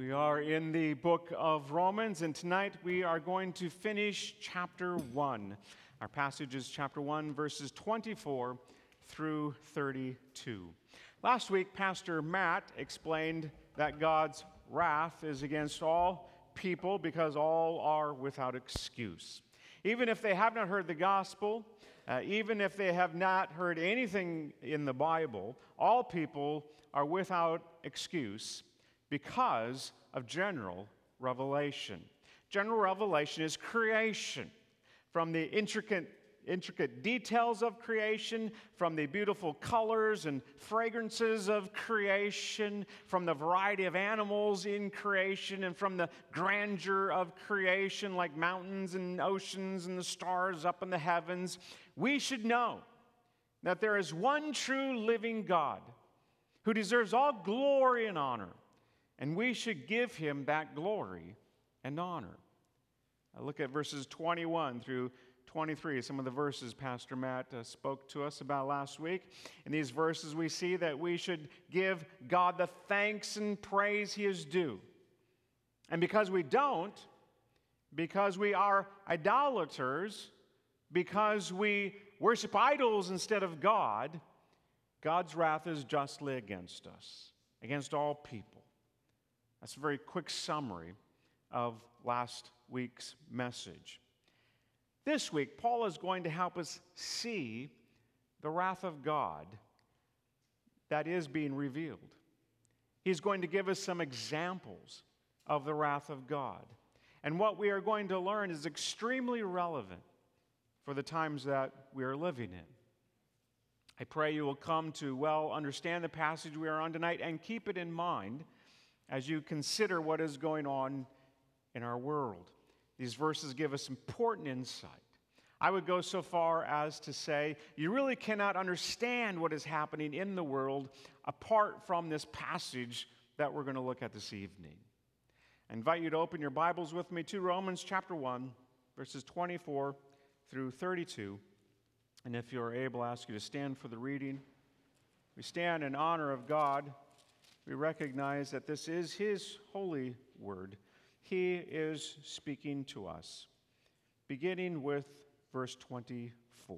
We are in the book of Romans, and tonight we are going to finish chapter 1. Our passage is chapter 1, verses 24 through 32. Last week, Pastor Matt explained that God's wrath is against all people because all are without excuse. Even if they have not heard the gospel, even if they have not heard anything in the Bible, all people are without excuse because of general revelation. General revelation is creation. From the intricate details of creation, from the beautiful colors and fragrances of creation, from the variety of animals in creation, and from the grandeur of creation like mountains and oceans and the stars up in the heavens, we should know that there is one true living God who deserves all glory and honor, and we should give him that glory and honor. I look at verses 21 through 23, some of the verses Pastor Matt spoke to us about last week. In these verses, we see that we should give God the thanks and praise he is due. And because we don't, because we are idolaters, because we worship idols instead of God, God's wrath is justly against us, against all people. That's a very quick summary of last week's message. This week, Paul is going to help us see the wrath of God that is being revealed. He's going to give us some examples of the wrath of God. And what we are going to learn is extremely relevant for the times that we are living in. I pray you will come to well understand the passage we are on tonight and keep it in mind as you consider what is going on in our world. These verses give us important insight. I would go so far as to say you really cannot understand what is happening in the world apart from this passage that we're going to look at this evening. I invite you to open your Bibles with me to Romans chapter 1, verses 24 through 32. And if you're able, I ask you to stand for the reading. We stand in honor of God. We recognize that this is his holy word. He is speaking to us, beginning with verse 24.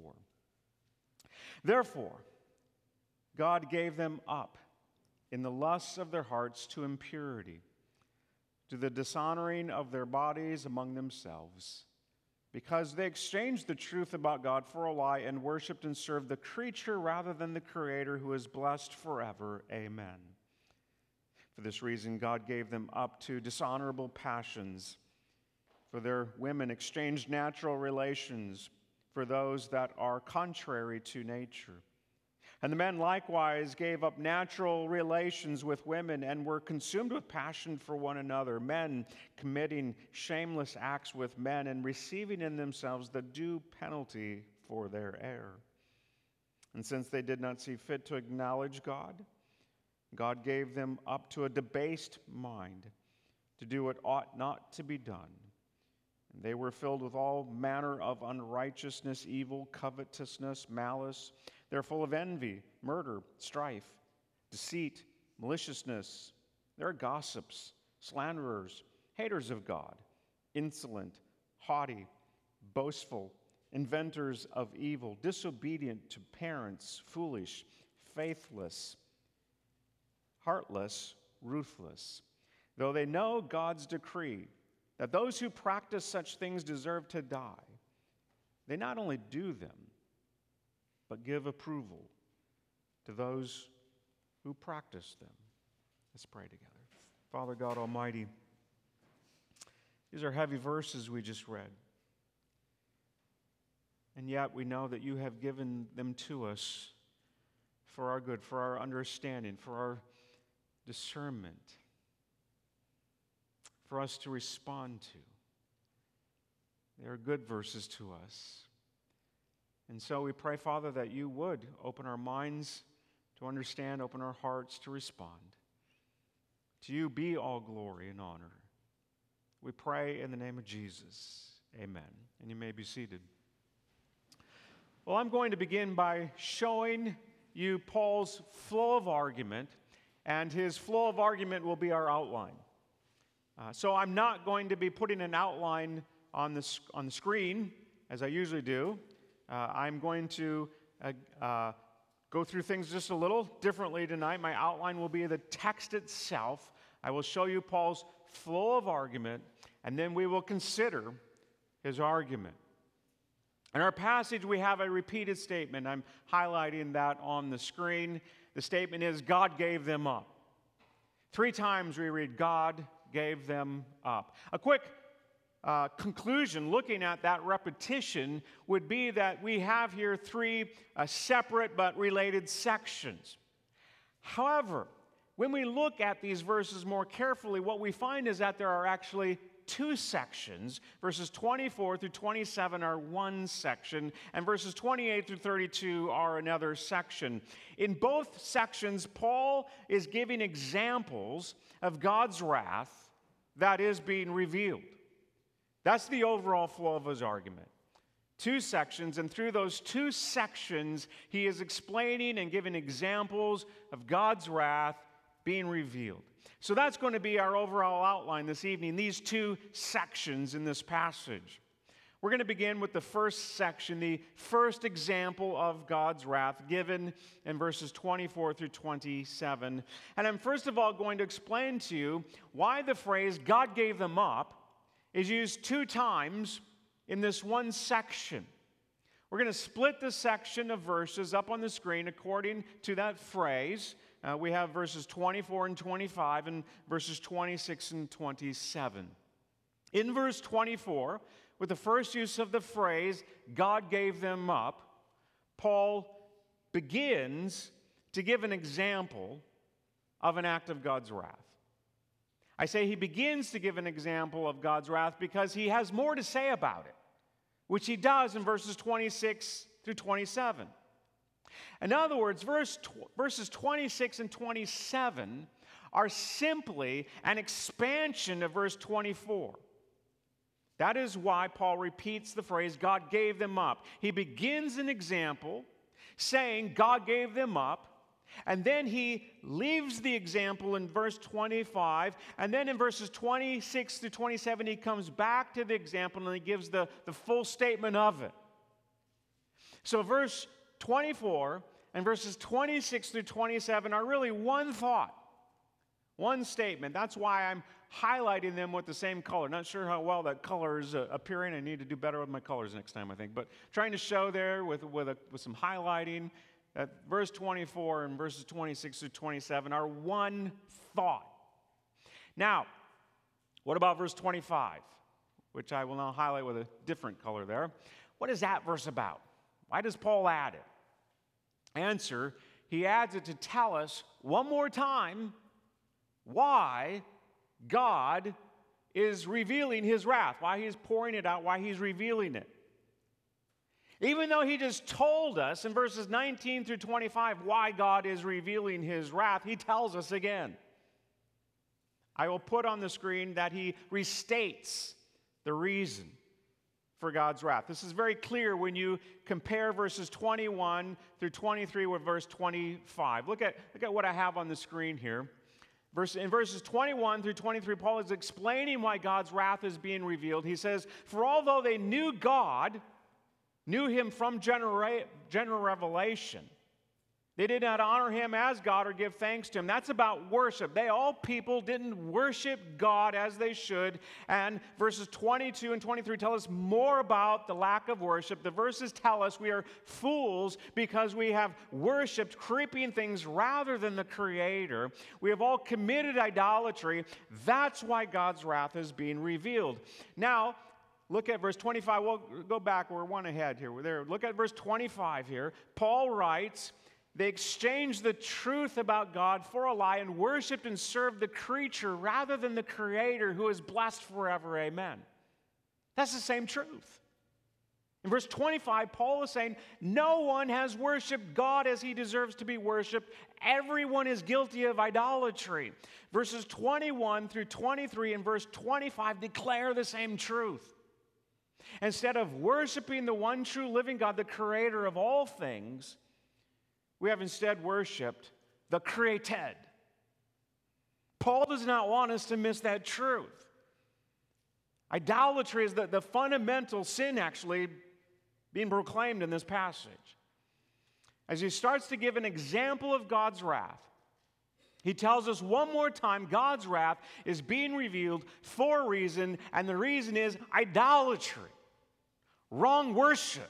Therefore, God gave them up in the lusts of their hearts to impurity, to the dishonoring of their bodies among themselves, because they exchanged the truth about God for a lie and worshiped and served the creature rather than the Creator, who is blessed forever. Amen. For this reason, God gave them up to dishonorable passions. For their women exchanged natural relations for those that are contrary to nature. And the men likewise gave up natural relations with women and were consumed with passion for one another, men committing shameless acts with men and receiving in themselves the due penalty for their error. And since they did not see fit to acknowledge God, God gave them up to a debased mind to do what ought not to be done. And they were filled with all manner of unrighteousness, evil, covetousness, malice. They're full of envy, murder, strife, deceit, maliciousness. They're gossips, slanderers, haters of God, insolent, haughty, boastful, inventors of evil, disobedient to parents, foolish, faithless, heartless, ruthless. Though they know God's decree that those who practice such things deserve to die, they not only do them, but give approval to those who practice them. Let's pray together. Father God Almighty, these are heavy verses we just read. And yet we know that you have given them to us for our good, for our understanding, for our discernment, for us to respond to. They are good verses to us. And so we pray, Father, that you would open our minds to understand, open our hearts to respond. To you be all glory and honor. We pray in the name of Jesus. Amen. And you may be seated. Well, I'm going to begin by showing you Paul's flow of argument, and his flow of argument will be our outline. So I'm not going to be putting an outline on the screen, as I usually do. I'm going to go through things just a little differently tonight. My outline will be the text itself. I will show you Paul's flow of argument, and then we will consider his argument. In our passage, we have a repeated statement. I'm highlighting that on the screen. The statement is, God gave them up. 3 times we read, God gave them up. A quick conclusion looking at that repetition would be that we have here 3 separate but related sections. However, when we look at these verses more carefully, what we find is that there are actually 2 sections. Verses 24 through 27 are one section, and verses 28 through 32 are another section. In both sections, Paul is giving examples of God's wrath that is being revealed. That's the overall flow of his argument. 2 sections, and through those 2 sections, he is explaining and giving examples of God's wrath being revealed. So that's going to be our overall outline this evening, these 2 sections in this passage. We're going to begin with the first section, the first example of God's wrath given in verses 24 through 27. And I'm first of all going to explain to you why the phrase God gave them up is used 2 times in this one section. We're going to split the section of verses up on the screen according to that phrase. We have verses 24 and 25 and verses 26 and 27. In verse 24, with the first use of the phrase, God gave them up, Paul begins to give an example of an act of God's wrath. I say he begins to give an example of God's wrath because he has more to say about it, which he does in verses 26 through 27. In other words, verses 26 and 27 are simply an expansion of verse 24. That is why Paul repeats the phrase, God gave them up. He begins an example saying God gave them up, and then he leaves the example in verse 25, and then in verses 26 to 27, he comes back to the example and he gives the full statement of it. So verse 24 and verses 26 through 27 are really one thought, one statement. That's why I'm highlighting them with the same color. Not sure how well that color is appearing. I need to do better with my colors next time, I think. But trying to show there with some highlighting that verse 24 and verses 26 through 27 are one thought. Now, what about verse 25, which I will now highlight with a different color there? What is that verse about? Why does Paul add it? Answer, he adds it to tell us one more time why God is revealing his wrath, why he's pouring it out, why he's revealing it. Even though he just told us in verses 19 through 25 why God is revealing his wrath, he tells us again. I will put on the screen that he restates the reason for God's wrath. This is very clear when you compare verses 21 through 23 with verse 25. Look at what I have on the screen here. In verses 21 through 23, Paul is explaining why God's wrath is being revealed. He says, for although they knew God, knew him from general revelation, they did not honor him as God or give thanks to him. That's about worship. All people didn't worship God as they should. And verses 22 and 23 tell us more about the lack of worship. The verses tell us we are fools because we have worshiped creeping things rather than the Creator. We have all committed idolatry. That's why God's wrath is being revealed. Now, look at verse 25. We'll go back. We're one ahead here. We're there. Look at verse 25 here. Paul writes, they exchanged the truth about God for a lie and worshiped and served the creature rather than the Creator who is blessed forever. Amen. That's the same truth. In verse 25, Paul is saying, no one has worshiped God as he deserves to be worshiped. Everyone is guilty of idolatry. Verses 21 through 23 and verse 25 declare the same truth. Instead of worshiping the one true living God, the Creator of all things, we have instead worshiped the created. Paul does not want us to miss that truth. Idolatry is the fundamental sin actually being proclaimed in this passage. As he starts to give an example of God's wrath, he tells us one more time God's wrath is being revealed for a reason, and the reason is idolatry, wrong worship.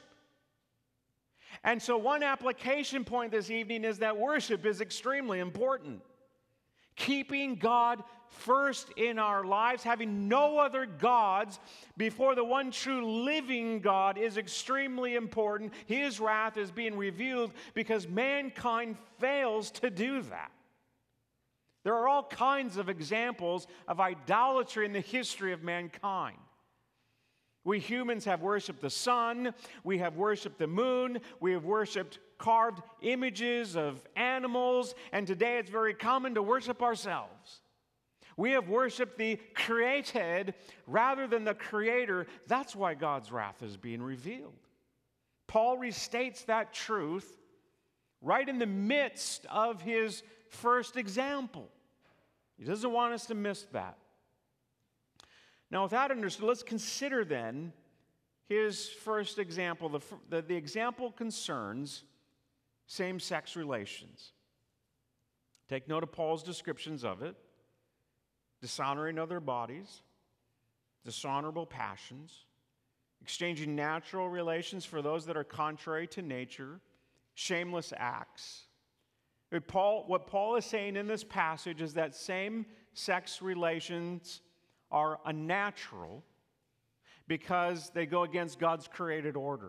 And so one application point this evening is that worship is extremely important. Keeping God first in our lives, having no other gods before the one true living God is extremely important. His wrath is being revealed because mankind fails to do that. There are all kinds of examples of idolatry in the history of mankind. We humans have worshiped the sun, we have worshiped the moon, we have worshiped carved images of animals, and today it's very common to worship ourselves. We have worshiped the created rather than the creator. That's why God's wrath is being revealed. Paul restates that truth right in the midst of his first example. He doesn't want us to miss that. Now, with that understood, let's consider then his first example. The example concerns same-sex relations. Take note of Paul's descriptions of it: dishonoring other bodies, dishonorable passions, exchanging natural relations for those that are contrary to nature, shameless acts. What Paul is saying in this passage is that same-sex relations are unnatural because they go against God's created order.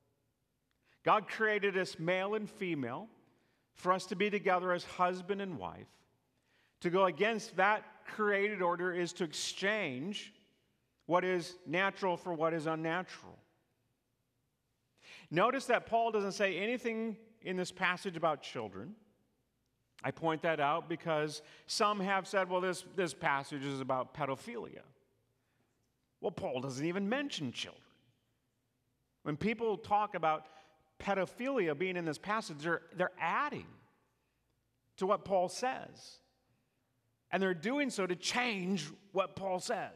God created us male and female for us to be together as husband and wife. To go against that created order is to exchange what is natural for what is unnatural. Notice that Paul doesn't say anything in this passage about children. I point that out because some have said, well, this passage is about pedophilia. Well, Paul doesn't even mention children. When people talk about pedophilia being in this passage, they're adding to what Paul says. And they're doing so to change what Paul says.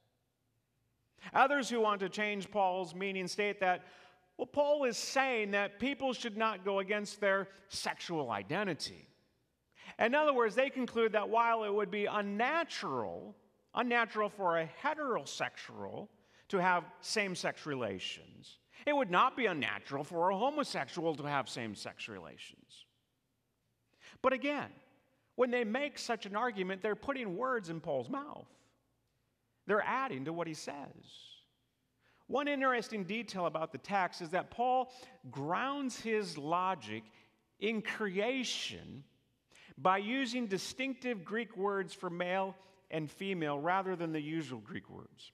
Others who want to change Paul's meaning state that, well, Paul is saying that people should not go against their sexual identity. In other words, they conclude that while it would be unnatural for a heterosexual to have same-sex relations, it would not be unnatural for a homosexual to have same-sex relations. But again, when they make such an argument, they're putting words in Paul's mouth. They're adding to what he says. One interesting detail about the text is that Paul grounds his logic in creation by using distinctive Greek words for male and female rather than the usual Greek words.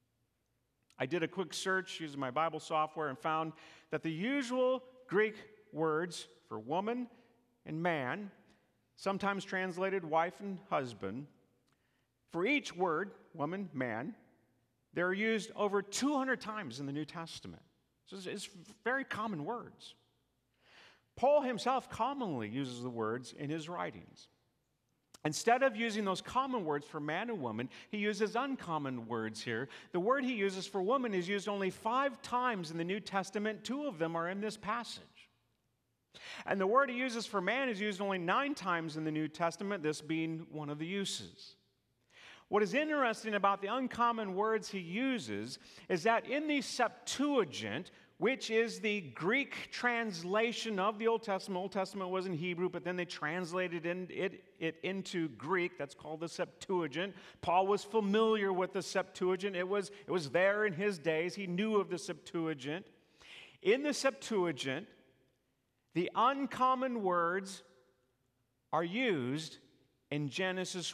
I did a quick search using my Bible software and found that the usual Greek words for woman and man, sometimes translated wife and husband, for each word, woman, man, they're used over 200 times in the New Testament. So it's very common words. Paul himself commonly uses the words in his writings. Instead of using those common words for man and woman, he uses uncommon words here. The word he uses for woman is used only 5 times in the New Testament. 2 of them are in this passage. And the word he uses for man is used only 9 times in the New Testament, this being one of the uses. What is interesting about the uncommon words he uses is that in the Septuagint, which is the Greek translation of the Old Testament was in Hebrew, but then they translated it into Greek. That's called the Septuagint. Paul was familiar with the Septuagint. It was there in his days. He knew of the Septuagint. In the Septuagint, the uncommon words are used in Genesis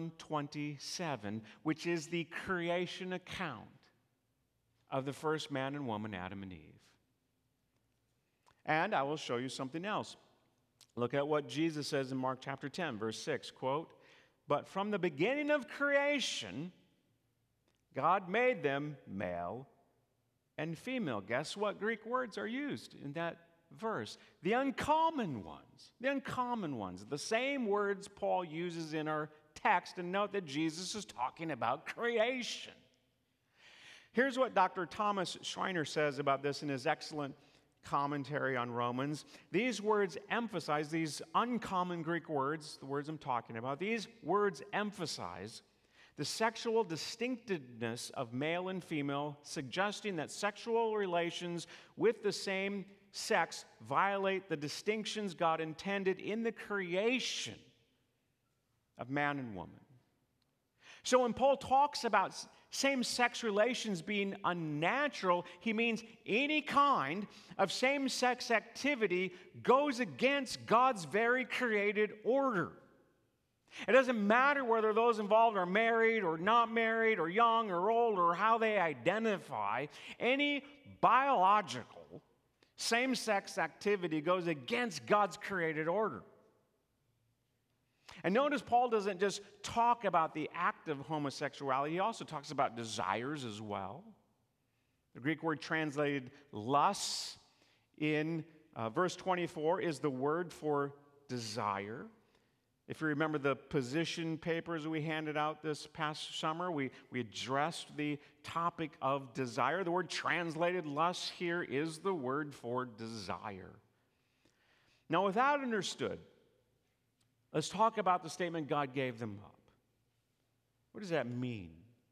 1:27, which is the creation account of the first man and woman, Adam and Eve. And I will show you something else. Look at what Jesus says in Mark chapter 10, verse 6, quote, "But from the beginning of creation, God made them male and female." Guess what Greek words are used in that verse? The uncommon ones. The same words Paul uses in our text and note that Jesus is talking about creation. Here's what Dr. Thomas Schreiner says about this in his excellent commentary on Romans. These words emphasize, these uncommon Greek words, the words I'm talking about, these words emphasize the sexual distinctiveness of male and female, suggesting that sexual relations with the same sex violate the distinctions God intended in the creation of man and woman. So when Paul talks about same-sex relations being unnatural, he means any kind of same-sex activity goes against God's very created order. It doesn't matter whether those involved are married or not married or young or old or how they identify. Any biological same-sex activity goes against God's created order. And notice Paul doesn't just talk about the act of homosexuality, he also talks about desires as well. The Greek word translated lust in verse 24 is the word for desire. If you remember the position papers we handed out this past summer, we addressed the topic of desire. The word translated lust here is the word for desire. Now, with that understood, let's talk about the statement God gave them up. What does that mean?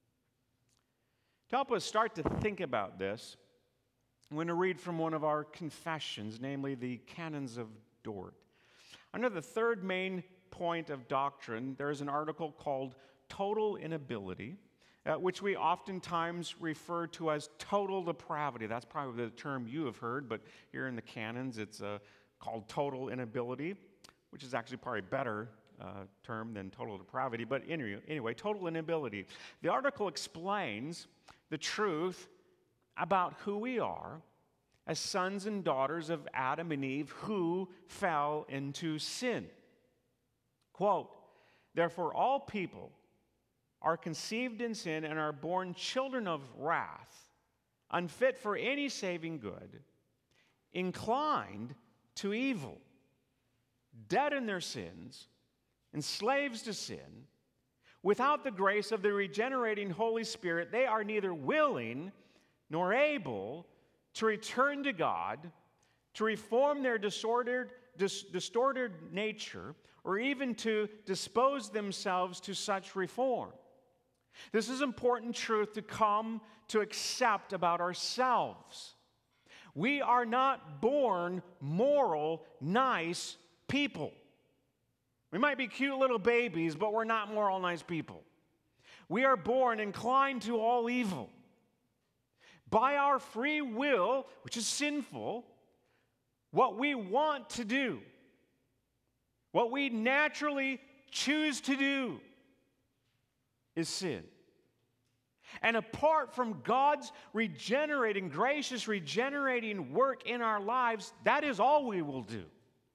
To help us start to think about this, I'm going to read from one of our confessions, namely the Canons of Dort. Under the third main point of doctrine, there is an article called Total Inability, which we oftentimes refer to as total depravity. That's probably the term you have heard, but here in the canons it's called total inability, which is actually probably a better term than total depravity. But anyway, total inability. The article explains the truth about who we are as sons and daughters of Adam and Eve who fell into sin. Quote, "Therefore all people are conceived in sin and are born children of wrath, unfit for any saving good, inclined to evil, dead in their sins, and slaves to sin. Without the grace of the regenerating Holy Spirit, they are neither willing nor able to return to God, to reform their distorted nature, or even to dispose themselves to such reform." This is important truth to come to accept about ourselves. We are not born moral, nice people. We might be cute little babies, but we're not moral, nice people. We are born inclined to all evil. By our free will, which is sinful, what we want to do, what we naturally choose to do, is sin. And apart from God's regenerating, gracious, regenerating work in our lives, that is all we will do.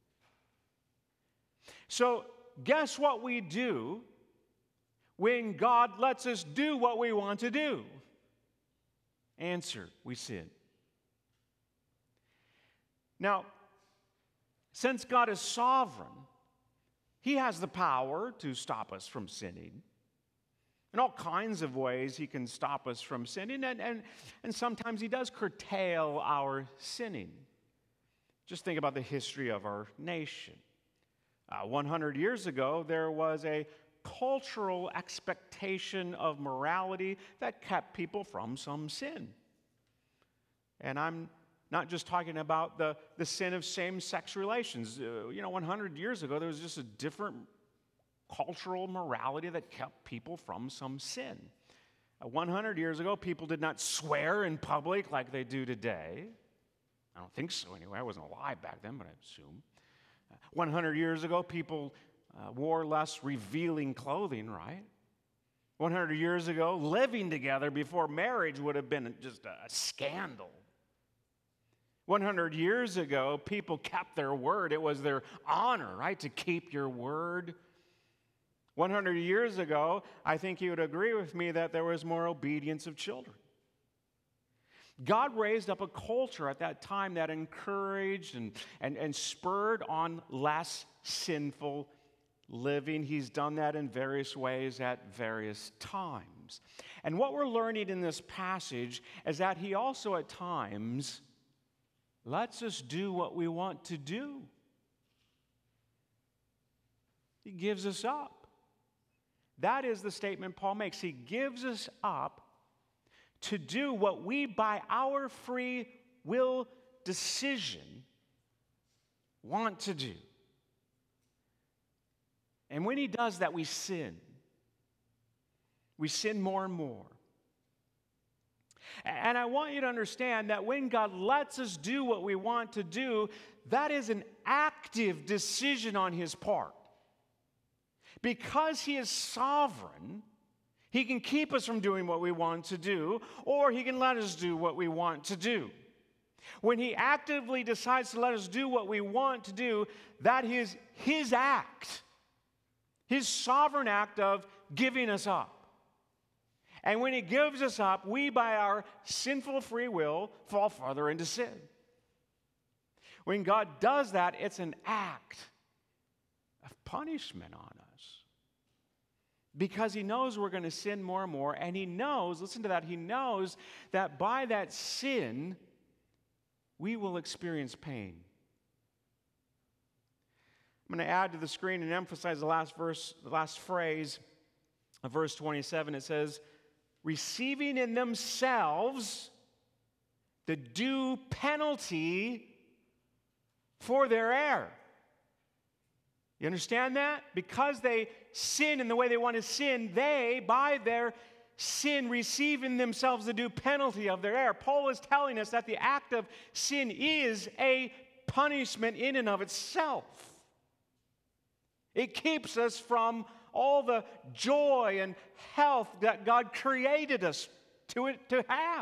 So, guess what we do when God lets us do what we want to do? Answer, we sin. Now, since God is sovereign, He has the power to stop us from sinning. In all kinds of ways, He can stop us from sinning, and sometimes He does curtail our sinning. Just think about the history of our nation. 100 years ago, there was a cultural expectation of morality that kept people from some sin. And I'm not just talking about the sin of same-sex relations. 100 years ago, there was just a different cultural morality that kept people from some sin. 100 years ago, people did not swear in public like they do today. I don't think so anyway. I wasn't alive back then, but I assume. 100 years ago, people wore less revealing clothing, right? 100 years ago, living together before marriage would have been just a scandal. 100 years ago, people kept their word. It was their honor, right, to keep your word. 100 years ago, I think you would agree with me that there was more obedience of children. God raised up a culture at that time that encouraged and spurred on less sinful living. He's done that in various ways at various times. And what we're learning in this passage is that he also at times lets us do what we want to do. He gives us up. That is the statement Paul makes. He gives us up to do what we, by our free will decision, want to do. And when he does that, we sin. We sin more and more. And I want you to understand that when God lets us do what we want to do, that is an active decision on his part. Because he is sovereign, he can keep us from doing what we want to do, or he can let us do what we want to do. When he actively decides to let us do what we want to do, that is his act, his sovereign act of giving us up. And when he gives us up, we, by our sinful free will, fall further into sin. When God does that, it's an act of punishment on us. Because he knows we're going to sin more and more, and he knows, listen to that, he knows that by that sin, we will experience pain. I'm going to add to the screen and emphasize the last phrase of verse 27. It says, receiving in themselves the due penalty for their error. You understand that? Because they sin in the way they want to sin, they, by their sin, receive in themselves the due penalty of their error. Paul is telling us that the act of sin is a punishment in and of itself. It keeps us from all the joy and health that God created us to have.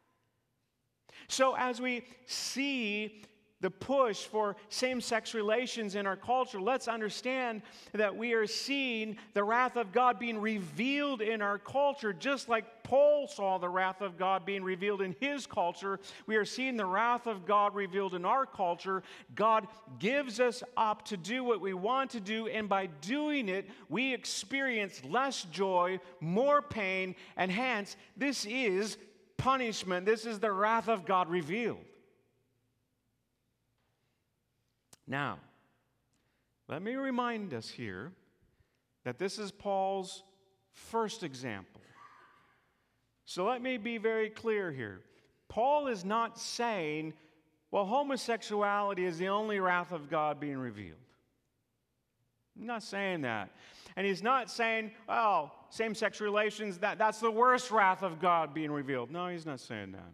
So as we see the push for same-sex relations in our culture, let's understand that we are seeing the wrath of God being revealed in our culture, just like Paul saw the wrath of God being revealed in his culture. We are seeing the wrath of God revealed in our culture. God gives us up to do what we want to do, and by doing it, we experience less joy, more pain, and hence, this is punishment. This is the wrath of God revealed. Now, let me remind us here that this is Paul's first example. So let me be very clear here. Paul is not saying, well, homosexuality is the only wrath of God being revealed. I'm not saying that. And he's not saying, well, same-sex relations, that's the worst wrath of God being revealed. No, he's not saying that.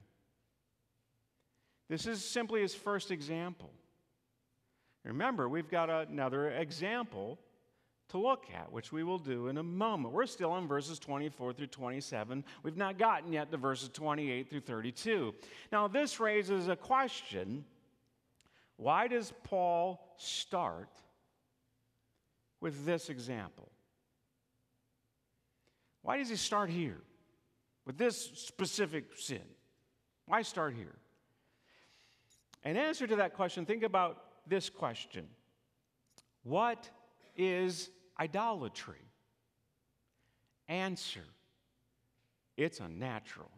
This is simply his first example. Remember, we've got another example to look at, which we will do in a moment. We're still in verses 24 through 27. We've not gotten yet to verses 28 through 32. Now, this raises a question. Why does Paul start with this example? Why does he start here with this specific sin? Why start here? In answer to that question, think about this question: what is idolatry? Answer: it's unnatural.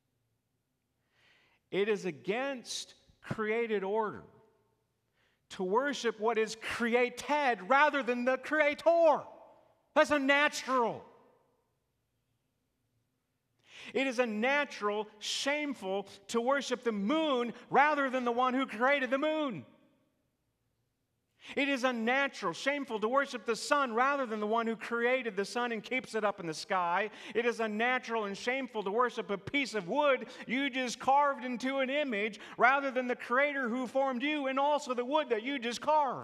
It is against created order to worship what is created rather than the creator. That's unnatural. It is unnatural, shameful to worship the moon rather than the one who created the moon. It is unnatural, shameful to worship the sun rather than the one who created the sun and keeps it up in the sky. It is unnatural and shameful to worship a piece of wood you just carved into an image rather than the creator who formed you and also the wood that you just carved.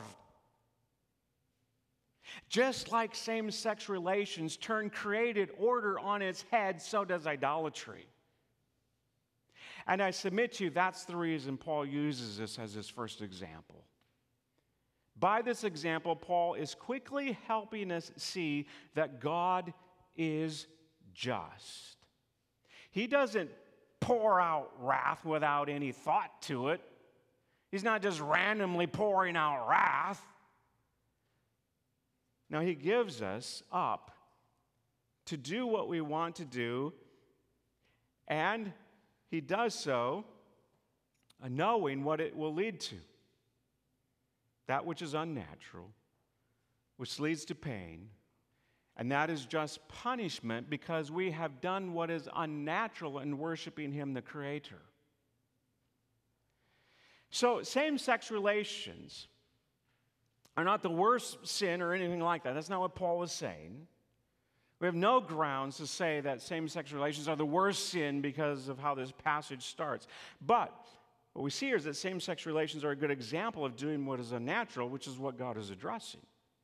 Just like same-sex relations turn created order on its head, so does idolatry. And I submit to you, that's the reason Paul uses this as his first example. By this example, Paul is quickly helping us see that God is just. He doesn't pour out wrath without any thought to it. He's not just randomly pouring out wrath. Now, he gives us up to do what we want to do, and he does so knowing what it will lead to. That which is unnatural, which leads to pain, and that is just punishment because we have done what is unnatural in worshiping him, the Creator. So, same-sex relations are not the worst sin or anything like that. That's not what Paul is saying. We have no grounds to say that same-sex relations are the worst sin because of how this passage starts. But what we see here is that same-sex relations are a good example of doing what is unnatural, which is what God is addressing.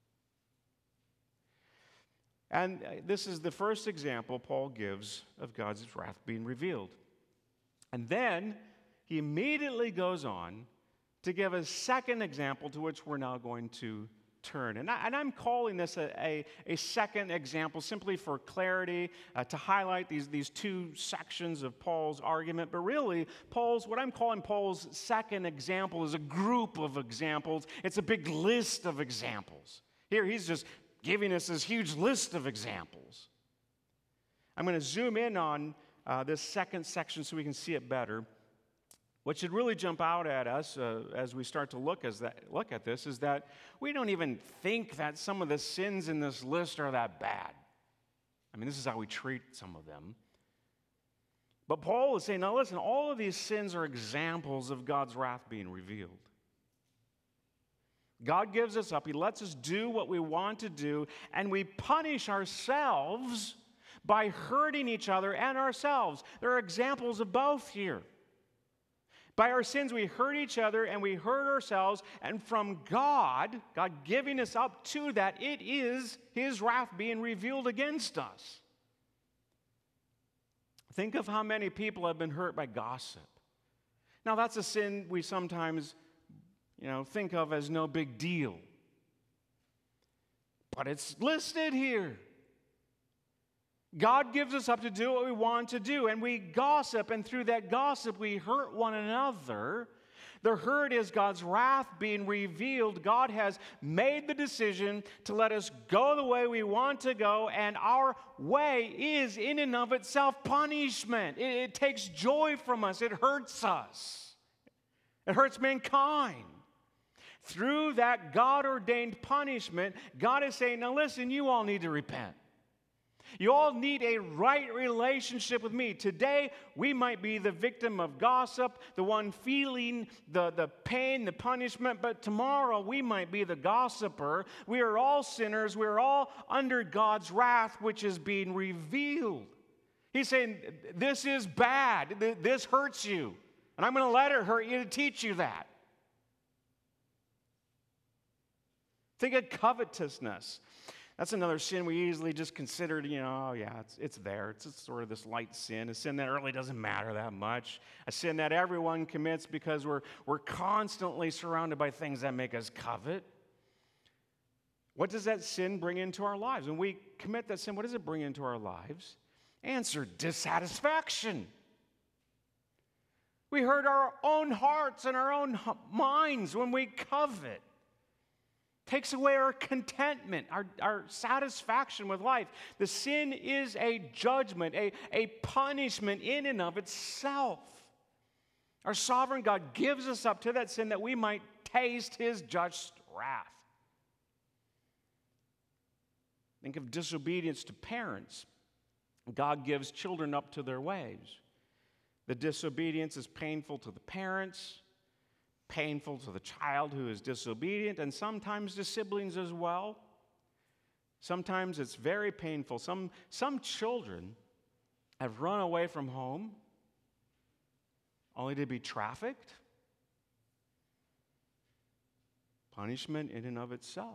And this is the first example Paul gives of God's wrath being revealed. And then he immediately goes on to give a second example to which we're now going to turn. And I'm calling this a second example simply for clarity, to highlight these two sections of Paul's argument. But really, what I'm calling Paul's second example is a group of examples. It's a big list of examples. Here, he's just giving us this huge list of examples. I'm going to zoom in on this second section so we can see it better. What should really jump out at us as we start to look at this is that we don't even think that some of the sins in this list are that bad. I mean, this is how we treat some of them. But Paul is saying, now listen, all of these sins are examples of God's wrath being revealed. God gives us up. He lets us do what we want to do, and we punish ourselves by hurting each other and ourselves. There are examples of both here. By our sins, we hurt each other and we hurt ourselves, and from God giving us up to that, it is his wrath being revealed against us. Think of how many people have been hurt by gossip. Now, that's a sin we sometimes, think of as no big deal. But it's listed here. God gives us up to do what we want to do, and we gossip, and through that gossip, we hurt one another. The hurt is God's wrath being revealed. God has made the decision to let us go the way we want to go, and our way is, in and of itself, punishment. It takes joy from us. It hurts us. It hurts mankind. Through that God-ordained punishment, God is saying, now listen, you all need to repent. You all need a right relationship with me. Today, we might be the victim of gossip, the one feeling the pain, the punishment, but tomorrow we might be the gossiper. We are all sinners. We are all under God's wrath, which is being revealed. He's saying, this is bad. This hurts you. And I'm going to let it hurt you to teach you that. Think of covetousness. That's another sin we easily just considered, it's there. It's sort of this light sin, a sin that really doesn't matter that much, a sin that everyone commits because we're constantly surrounded by things that make us covet. What does that sin bring into our lives? When we commit that sin, what does it bring into our lives? Answer, dissatisfaction. We hurt our own hearts and our own minds when we covet. Takes away our contentment, our satisfaction with life. The sin is a judgment, a punishment in and of itself. Our sovereign God gives us up to that sin that we might taste his just wrath. Think of disobedience to parents. God gives children up to their ways. The disobedience is painful to the parents, painful to the child who is disobedient, and sometimes to siblings as well. Sometimes it's very painful. Some children have run away from home only to be trafficked. Punishment in and of itself.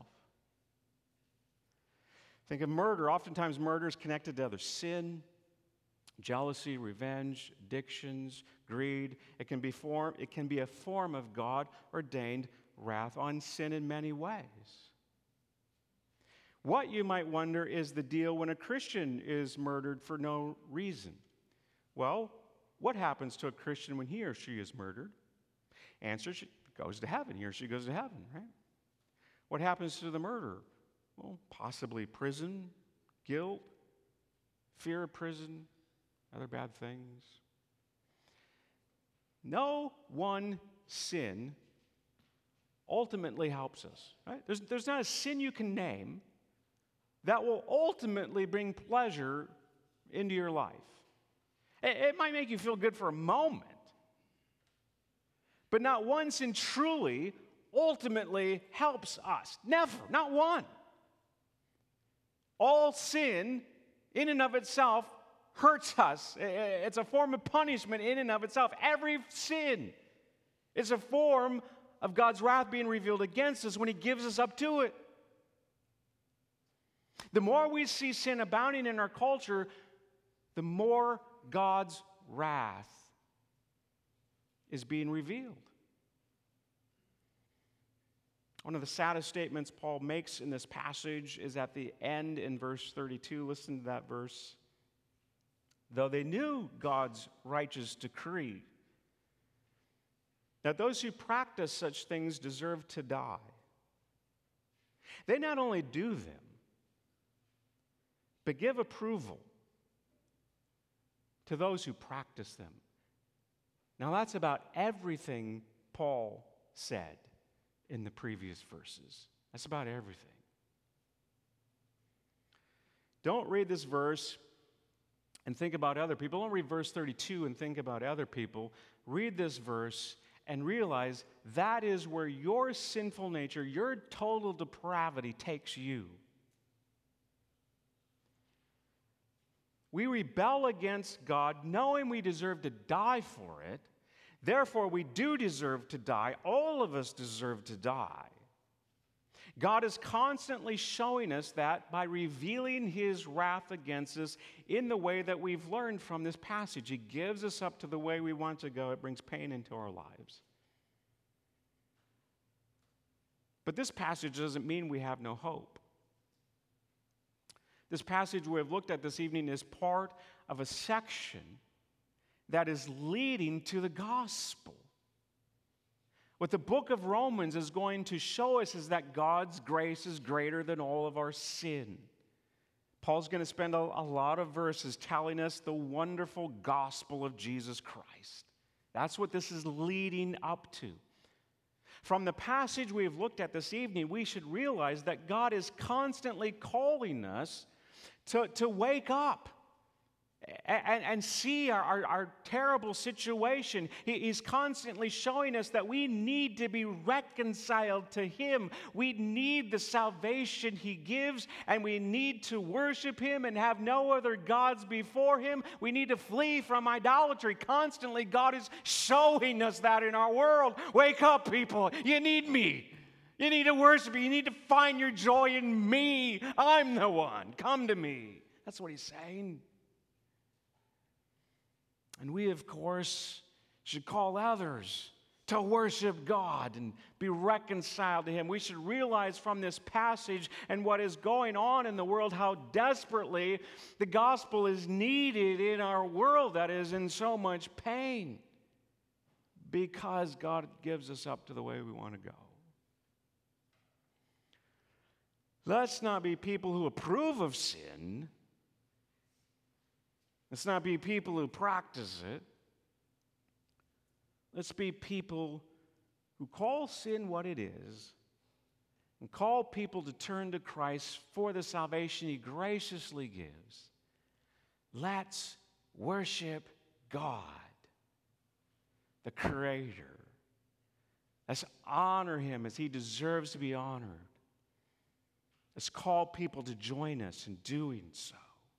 Think of murder. Oftentimes murder is connected to other sin. Jealousy, revenge, addictions, greed. It can be a form of God-ordained wrath on sin in many ways. What, you might wonder, is the deal when a Christian is murdered for no reason? Well, what happens to a Christian when he or she is murdered? Answer, she goes to heaven. He or she goes to heaven, right? What happens to the murderer? Well, possibly prison, guilt, fear of prison, other bad things. No one sin ultimately helps us. Right? There's not a sin you can name that will ultimately bring pleasure into your life. It might make you feel good for a moment, but not one sin truly, ultimately helps us. Never, not one. All sin, in and of itself, hurts us. It's a form of punishment in and of itself. Every sin is a form of God's wrath being revealed against us when He gives us up to it. The more we see sin abounding in our culture, the more God's wrath is being revealed. One of the saddest statements Paul makes in this passage is at the end in verse 32. Listen to that verse. Though they knew God's righteous decree that those who practice such things deserve to die, they not only do them, but give approval to those who practice them. Now, that's about everything Paul said in the previous verses. That's about everything. Don't read this verse and think about other people. Don't read verse 32 and think about other people. Read this verse and realize that is where your sinful nature, your total depravity takes you. We rebel against God knowing we deserve to die for it. Therefore, we do deserve to die. All of us deserve to die. God is constantly showing us that by revealing His wrath against us in the way that we've learned from this passage. He gives us up to the way we want to go. It brings pain into our lives. But this passage doesn't mean we have no hope. This passage we have looked at this evening is part of a section that is leading to the gospel. What the book of Romans is going to show us is that God's grace is greater than all of our sin. Paul's going to spend a lot of verses telling us the wonderful gospel of Jesus Christ. That's what this is leading up to. From the passage we have looked at this evening, we should realize that God is constantly calling us to wake up and see our terrible situation. He's constantly showing us that we need to be reconciled to Him. We need the salvation He gives, and we need to worship Him and have no other gods before Him. We need to flee from idolatry. Constantly, God is showing us that in our world. Wake up, people. You need me. You need to worship me. You need to find your joy in me. I'm the one. Come to me. That's what He's saying. And we, of course, should call others to worship God and be reconciled to Him. We should realize from this passage and what is going on in the world how desperately the gospel is needed in our world that is in so much pain because God gives us up to the way we want to go. Let's not be people who approve of sin. Let's not be people who practice it. Let's be people who call sin what it is and call people to turn to Christ for the salvation He graciously gives. Let's worship God, the Creator. Let's honor Him as He deserves to be honored. Let's call people to join us in doing so.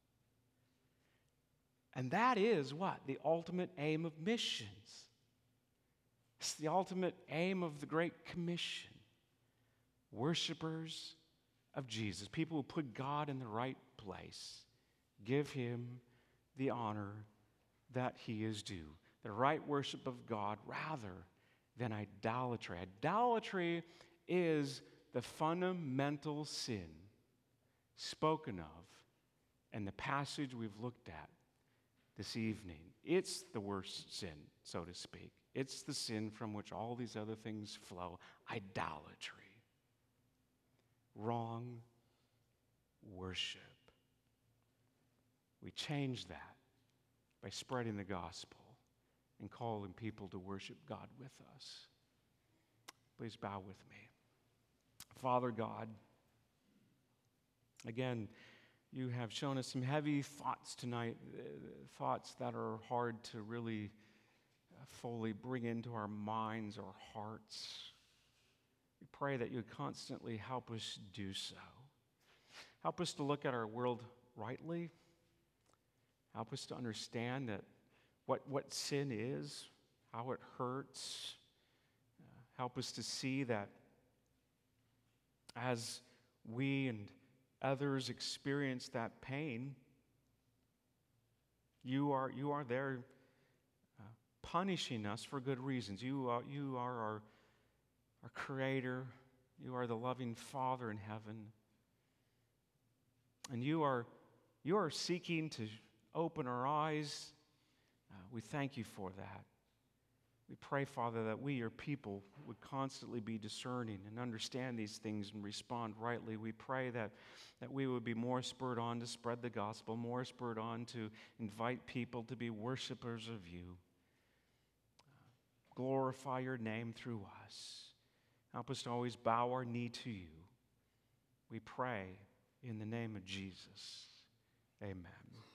And that is what? The ultimate aim of missions. It's the ultimate aim of the Great Commission. Worshippers of Jesus, people who put God in the right place, give Him the honor that He is due. The right worship of God rather than idolatry. Idolatry is the fundamental sin spoken of in the passage we've looked at this evening. It's the worst sin, so to speak. It's the sin from which all these other things flow. Idolatry. Wrong worship. We change that by spreading the gospel and calling people to worship God with us. Please bow with me. Father God, again, you have shown us some heavy thoughts tonight, thoughts that are hard to really fully bring into our minds or hearts. We pray that you would constantly help us do so. Help us to look at our world rightly. Help us to understand that what sin is, how it hurts. Help us to see that as we and others experience that pain, you are there punishing us for good reasons. You are our Creator. You are the loving Father in heaven. And you are seeking to open our eyes. We thank you for that. We pray, Father, that we, your people, would constantly be discerning and understand these things and respond rightly. We pray that we would be more spurred on to spread the gospel, more spurred on to invite people to be worshipers of you. Glorify your name through us. Help us to always bow our knee to you. We pray in the name of Jesus. Amen.